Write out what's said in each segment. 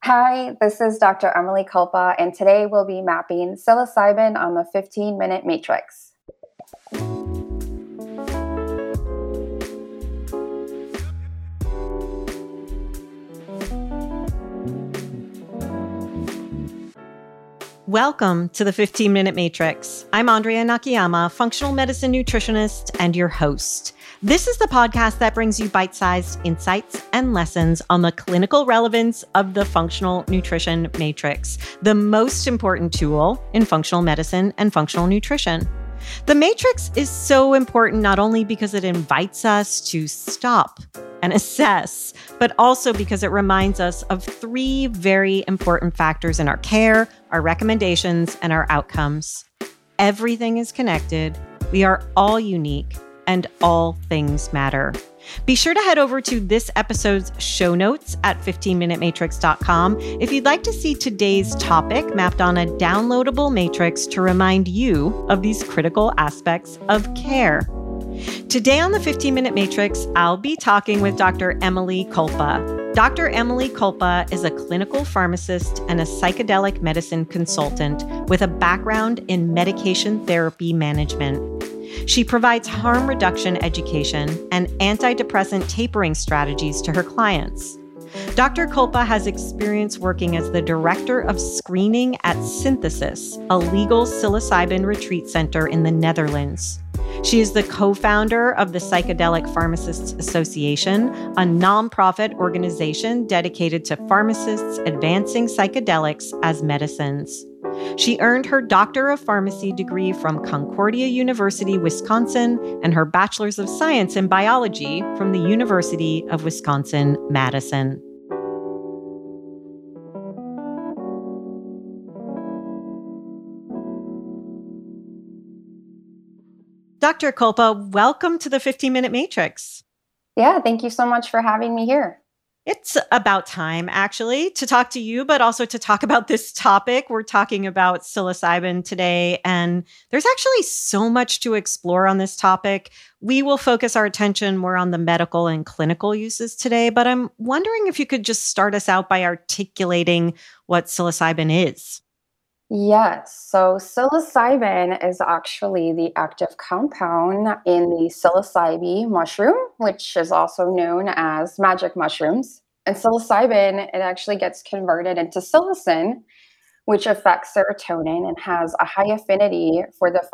Hi, this is Dr. Emily Culpa, and today we'll be mapping psilocybin on the 15-minute matrix. Welcome to the 15-Minute Matrix. I'm Andrea Nakayama, functional medicine nutritionist and your host. This is the podcast that brings you bite-sized insights and lessons on the clinical relevance of the functional nutrition matrix, the most important tool in functional medicine and functional nutrition. The matrix is so important not only because it invites us to stop and assess, but also because it reminds us of three very important factors in our care, our recommendations, and our outcomes. Everything is connected, we are all unique, and all things matter. Be sure to head over to this episode's show notes at 15minutematrix.com if you'd like to see today's topic mapped on a downloadable matrix to remind you of these critical aspects of care. Today on the 15-Minute Matrix, I'll be talking with Dr. Emily Culpa. Dr. Emily Culpa is a clinical pharmacist and a psychedelic medicine consultant with a background in medication therapy management. She provides harm reduction education and antidepressant tapering strategies to her clients. Dr. Culpa has experience working as the director of screening at Synthesis, a legal psilocybin retreat center in the Netherlands. She is the co-founder of the Psychedelic Pharmacists Association, a nonprofit organization dedicated to pharmacists advancing psychedelics as medicines. She earned her Doctor of Pharmacy degree from Concordia University, Wisconsin, and her Bachelor's of Science in Biology from the University of Wisconsin-Madison. Dr. Culpa, welcome to the 15-Minute Matrix. Yeah, thank you so much for having me here. It's about time, actually, to talk to you, but also to talk about this topic. We're talking about psilocybin today, and there's actually so much to explore on this topic. We will focus our attention more on the medical and clinical uses today, but I'm wondering if you could just start us out by articulating what psilocybin is. Yes, so psilocybin is actually the active compound in the psilocybe mushroom, which is also known as magic mushrooms. And psilocybin, it actually gets converted into psilocin, which affects serotonin and has a high affinity for the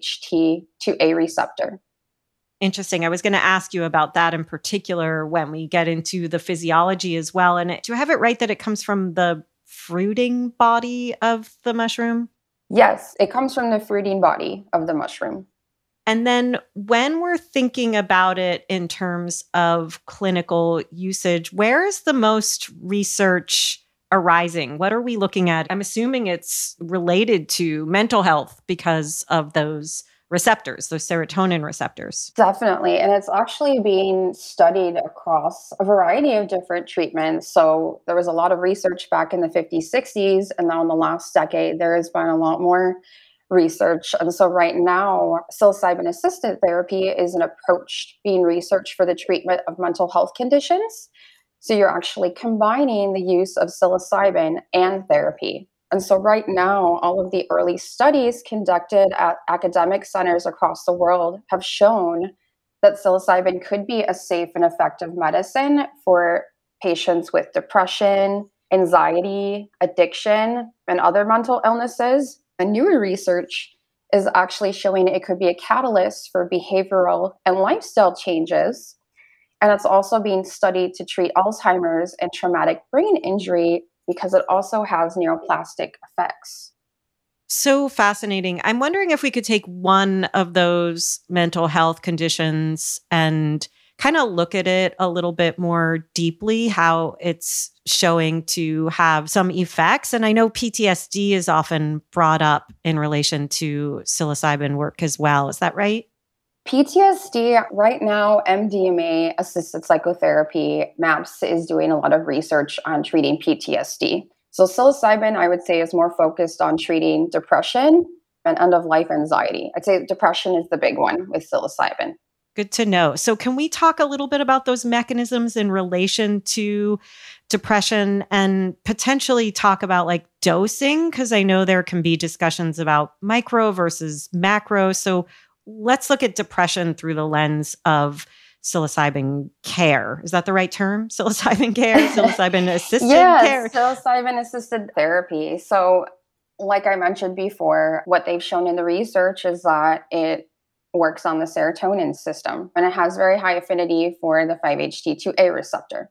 5-HT2A receptor. Interesting. I was going to ask you about that in particular when we get into the physiology as well. And do I have it right that it comes from the fruiting body of the mushroom? Yes, it comes from the fruiting body of the mushroom. And then when we're thinking about it in terms of clinical usage, where is the most research arising? What are we looking at? I'm assuming it's related to mental health because of those receptors, those serotonin receptors. Definitely. And it's actually being studied across a variety of different treatments. So there was a lot of research back in the 50s, 60s, and now in the last decade, there has been a lot more research. And so right now, psilocybin-assisted therapy is an approach being researched for the treatment of mental health conditions. So you're actually combining the use of psilocybin and therapy. And so right now, all of the early studies conducted at academic centers across the world have shown that psilocybin could be a safe and effective medicine for patients with depression, anxiety, addiction, and other mental illnesses. And newer research is actually showing it could be a catalyst for behavioral and lifestyle changes. And it's also being studied to treat Alzheimer's and traumatic brain injury because it also has neuroplastic effects. So fascinating. I'm wondering if we could take one of those mental health conditions and kind of look at it a little bit more deeply, how it's showing to have some effects. And I know PTSD is often brought up in relation to psilocybin work as well. Is that right? PTSD, right now, MDMA assisted psychotherapy, MAPS, is doing a lot of research on treating PTSD. So psilocybin, I would say, is more focused on treating depression and end-of-life anxiety. I'd say depression is the big one with psilocybin. Good to know. So, can we talk a little bit about those mechanisms in relation to depression and potentially talk about like dosing? Because I know there can be discussions about micro versus macro. So, let's look at depression through the lens of psilocybin care. Is that the right term? Psilocybin care, psilocybin assisted Yes, care. psilocybin assisted therapy. So, like I mentioned before, what they've shown in the research is that it works on the serotonin system and it has very high affinity for the 5-HT2A receptor.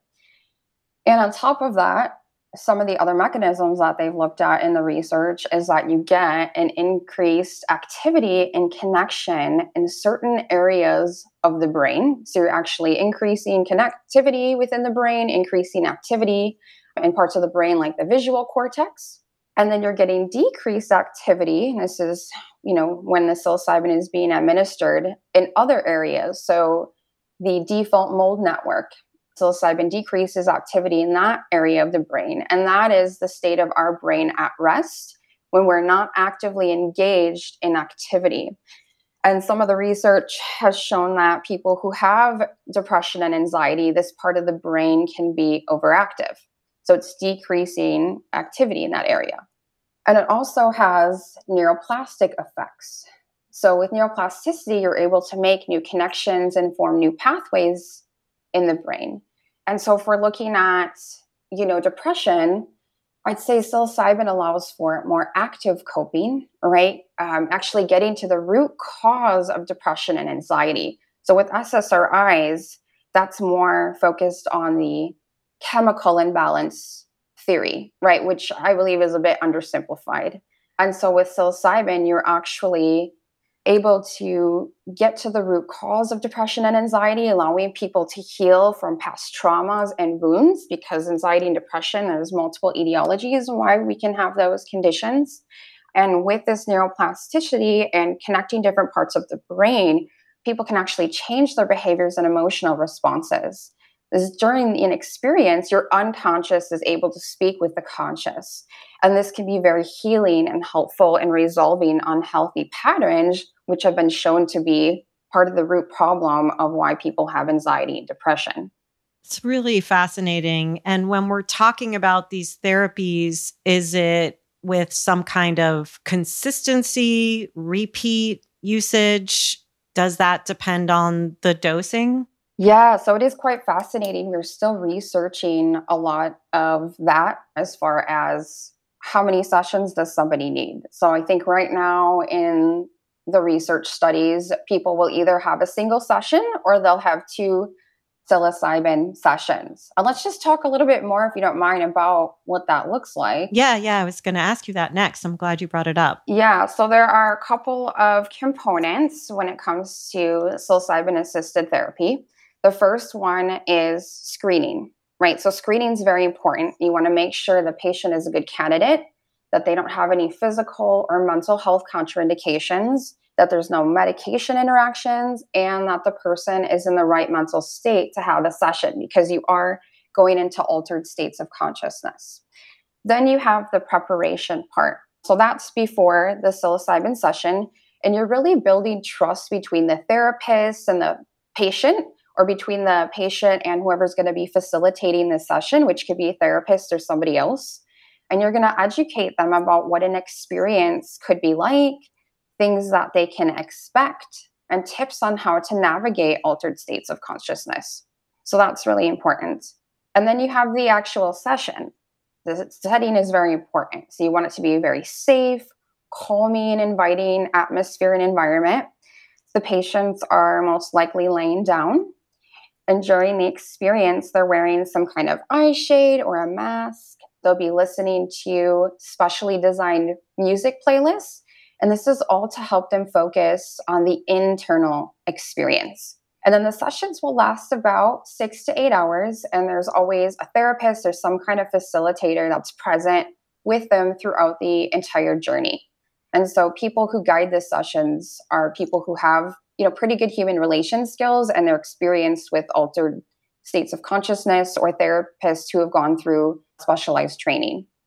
And on top of that, some of the other mechanisms that they've looked at in the research is that you get an increased activity and connection in certain areas of the brain. So you're actually increasing connectivity within the brain, increasing activity in parts of the brain like the visual cortex. And then you're getting decreased activity. And this is, when the psilocybin is being administered in other areas. So the default mode network, psilocybin decreases activity in that area of the brain. And that is the state of our brain at rest when we're not actively engaged in activity. And some of the research has shown that people who have depression and anxiety, this part of the brain can be overactive. So it's decreasing activity in that area. And it also has neuroplastic effects. So with neuroplasticity, you're able to make new connections and form new pathways in the brain. And so if we're looking at, depression, I'd say psilocybin allows for more active coping, right? Actually getting to the root cause of depression and anxiety. So with SSRIs, that's more focused on the chemical imbalance theory, right? Which I believe is a bit undersimplified. And so with psilocybin, you're actually able to get to the root cause of depression and anxiety, allowing people to heal from past traumas and wounds, because anxiety and depression, there's multiple etiologies why we can have those conditions. And with this neuroplasticity and connecting different parts of the brain, people can actually change their behaviors and emotional responses. Is during an experience, your unconscious is able to speak with the conscious. And this can be very healing and helpful in resolving unhealthy patterns, which have been shown to be part of the root problem of why people have anxiety and depression. It's really fascinating. And when we're talking about these therapies, is it with some kind of consistency, repeat usage? Does that depend on the dosing? Yeah, so it is quite fascinating. We're still researching a lot of that as far as how many sessions does somebody need. So I think right now in the research studies, people will either have a single session or they'll have 2 psilocybin sessions. And let's just talk a little bit more, if you don't mind, about what that looks like. Yeah, I was going to ask you that next. I'm glad you brought it up. Yeah, so there are a couple of components when it comes to psilocybin assisted therapy. The first one is screening, right? So screening is very important. You want to make sure the patient is a good candidate, that they don't have any physical or mental health contraindications, that there's no medication interactions, and that the person is in the right mental state to have a session, because you are going into altered states of consciousness. Then you have the preparation part. So that's before the psilocybin session, and you're really building trust between the therapist and the patient, or between the patient and whoever's going to be facilitating the session, which could be a therapist or somebody else. And you're going to educate them about what an experience could be like, things that they can expect, and tips on how to navigate altered states of consciousness. So that's really important. And then you have the actual session. The setting is very important. So you want it to be a very safe, calming, inviting atmosphere and environment. The patients are most likely laying down. And during the experience, they're wearing some kind of eye shade or a mask. They'll be listening to specially designed music playlists. And this is all to help them focus on the internal experience. And then the sessions will last about 6 to 8 hours. And there's always a therapist or some kind of facilitator that's present with them throughout the entire journey. And so people who guide the sessions are people who have pretty good human relation skills, and they're experienced with altered states of consciousness, or therapists who have gone through specialized training.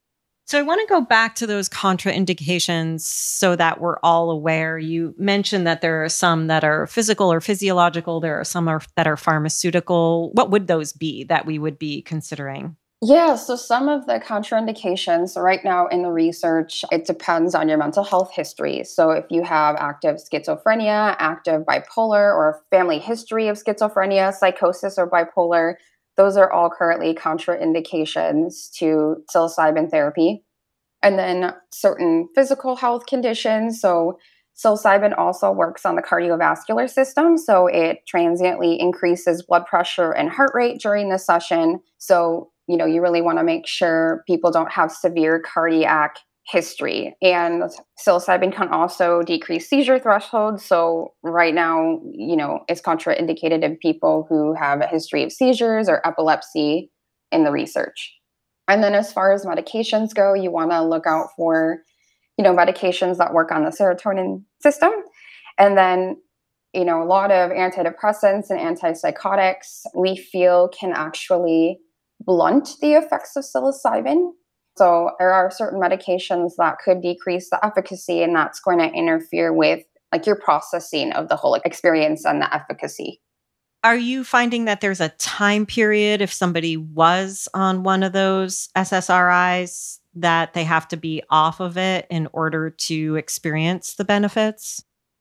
So I want to go back to those contraindications so that we're all aware. You mentioned that there are some that are physical or physiological. There are some that are pharmaceutical. What would those be that we would be considering? Yeah, so some of the contraindications right now in the research, it depends on your mental health history. So if you have active schizophrenia, active bipolar, or a family history of schizophrenia, psychosis, or bipolar, those are all currently contraindications to psilocybin therapy. And then certain physical health conditions. So psilocybin also works on the cardiovascular system. So it transiently increases blood pressure and heart rate during the session. So, you really want to make sure people don't have severe cardiac history. And psilocybin can also decrease seizure thresholds. So right now, it's contraindicated in people who have a history of seizures or epilepsy in the research. And then as far as medications go, you want to look out for, medications that work on the serotonin system. And then, a lot of antidepressants and antipsychotics we feel can actually blunt the effects of psilocybin. So there are certain medications that could decrease the efficacy, and that's going to interfere with like your processing of the whole experience and the efficacy. Are you finding that there's a time period if somebody was on one of those SSRIs that they have to be off of it in order to experience the benefits?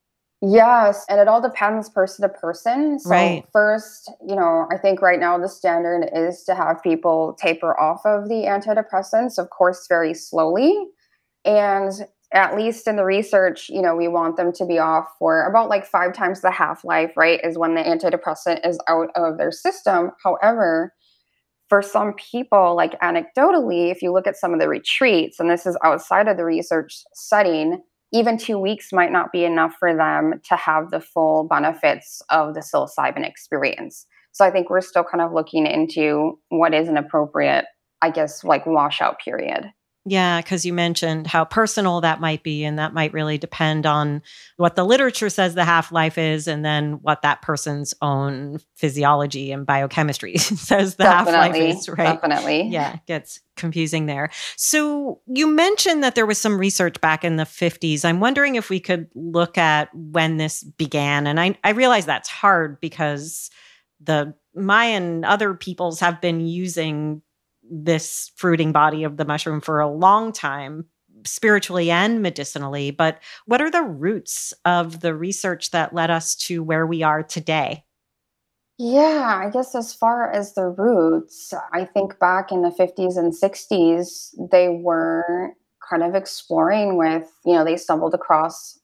Yes, and it all depends person to person. So Right. first, I think right now the standard is to have people taper off of the antidepressants, of course, very slowly. And at least in the research, we want them to be off for about like 5 times the half-life, right? Is when the antidepressant is out of their system. However, for some people, like anecdotally, if you look at some of the retreats, and this is outside of the research setting, even 2 weeks might not be enough for them to have the full benefits of the psilocybin experience. So I think we're still kind of looking into what is an appropriate, I guess, like washout period. Yeah, because you mentioned how personal that might be, and that might really depend on what the literature says the half life is, and then what that person's own physiology and biochemistry says the half life Definitely, is, right? definitely. Yeah, it gets confusing there. So you mentioned that there was some research back in the 50s. I'm wondering if we could look at when this began. And I realize that's hard because the Mayan other peoples have been using this fruiting body of the mushroom for a long time, spiritually and medicinally. But what are the roots of the research that led us to where we are today? Yeah, I guess as far as the roots, I think back in the 50s and 60s, they were kind of exploring with, they stumbled across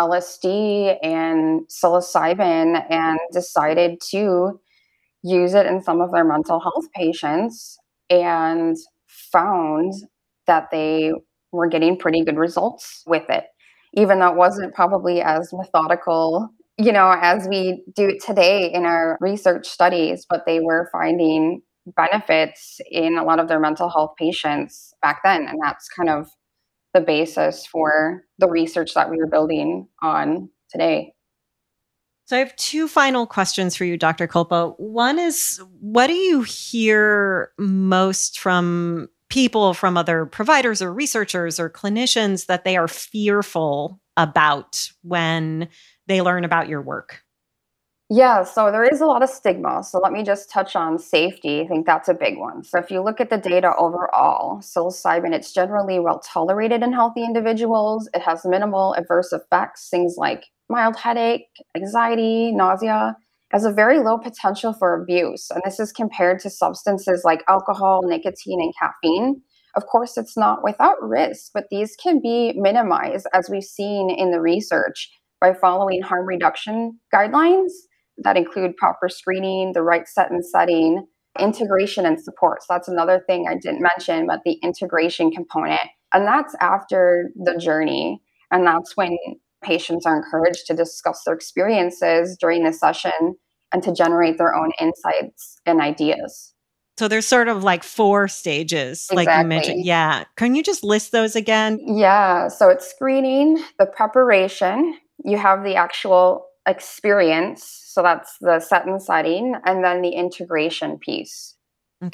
LSD and psilocybin and decided to use it in some of their mental health patients and found that they were getting pretty good results with it, even though it wasn't probably as methodical, as we do it today in our research studies, but they were finding benefits in a lot of their mental health patients back then. And that's kind of the basis for the research that we are building on today. So I have two final questions for you, Dr. Culpa. One is, what do you hear most from people, from other providers or researchers or clinicians, that they are fearful about when they learn about your work? Yeah, so there is a lot of stigma. So let me just touch on safety. I think that's a big one. So if you look at the data overall, psilocybin, it's generally well tolerated in healthy individuals. It has minimal adverse effects, things like mild headache, anxiety, nausea. It has a very low potential for abuse. And this is compared to substances like alcohol, nicotine, and caffeine. Of course, it's not without risk, but these can be minimized, as we've seen in the research, by following harm reduction guidelines that include proper screening, the right set and setting, integration and support. So that's another thing I didn't mention, but the integration component. And that's after the journey. And that's when patients are encouraged to discuss their experiences during the session and to generate their own insights and ideas. So there's sort of like four stages, like you mentioned. Exactly. Yeah. Can you just list those again? Yeah. So it's screening, the preparation, you have the actual experience. So that's the set and setting, and then the integration piece. Okay.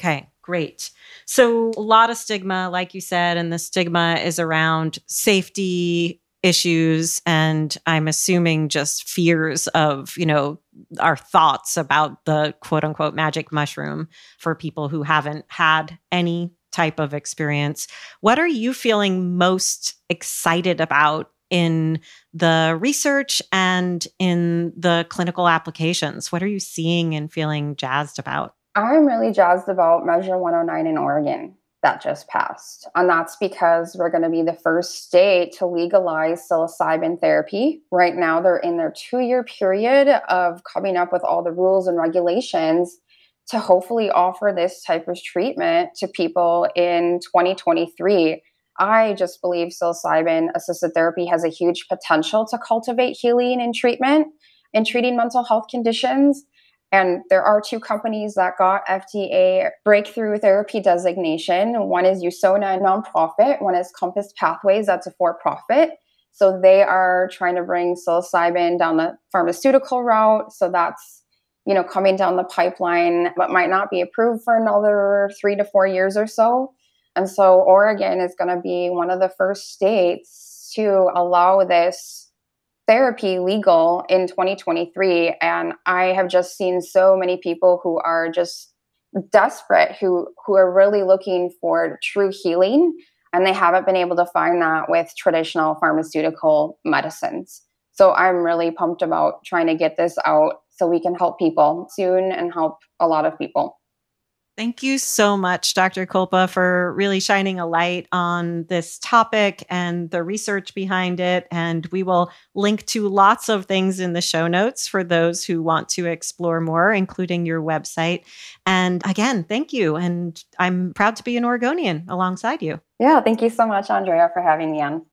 Great. So a lot of stigma, like you said, and the stigma is around safety issues. And I'm assuming just fears of, our thoughts about the quote unquote magic mushroom for people who haven't had any type of experience. What are you feeling most excited about in the research and in the clinical applications? What are you seeing and feeling jazzed about? I'm really jazzed about Measure 109 in Oregon that just passed. And that's because we're going to be the first state to legalize psilocybin therapy. Right now, they're in their 2-year period of coming up with all the rules and regulations to hopefully offer this type of treatment to people in 2023. I just believe psilocybin assisted therapy has a huge potential to cultivate healing and treatment in treating mental health conditions. And there are 2 companies that got FDA breakthrough therapy designation. One is Usona, a nonprofit. One is Compass Pathways, that's a for-profit. So they are trying to bring psilocybin down the pharmaceutical route. So that's, coming down the pipeline, but might not be approved for another 3 to 4 years or so. And so Oregon is going to be one of the first states to allow this therapy legal in 2023. And I have just seen so many people who are just desperate, who are really looking for true healing, and they haven't been able to find that with traditional pharmaceutical medicines. So I'm really pumped about trying to get this out so we can help people soon and help a lot of people. Thank you so much, Dr. Kulpa, for really shining a light on this topic and the research behind it. And we will link to lots of things in the show notes for those who want to explore more, including your website. And again, thank you. And I'm proud to be an Oregonian alongside you. Yeah, thank you so much, Andrea, for having me on.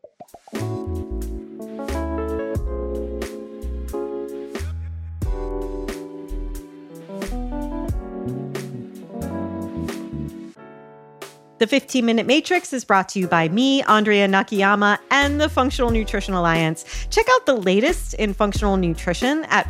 The 15-Minute Matrix is brought to you by me, Andrea Nakayama, and the Functional Nutrition Alliance. Check out the latest in functional nutrition at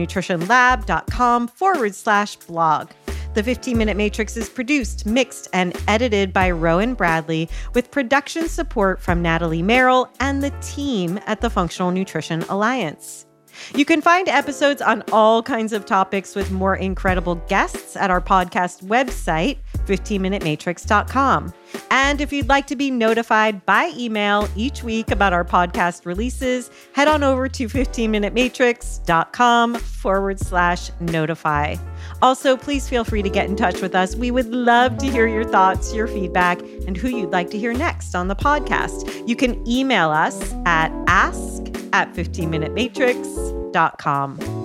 functionalnutritionlab.com/blog. The 15-Minute Matrix is produced, mixed, and edited by Rowan Bradley, with production support from Natalie Merrill and the team at the Functional Nutrition Alliance. You can find episodes on all kinds of topics with more incredible guests at our podcast website, 15minutematrix.com. And if you'd like to be notified by email each week about our podcast releases, head on over to 15minutematrix.com/notify. Also, please feel free to get in touch with us. We would love to hear your thoughts, your feedback, and who you'd like to hear next on the podcast. You can email us at ask@15minutematrix.com.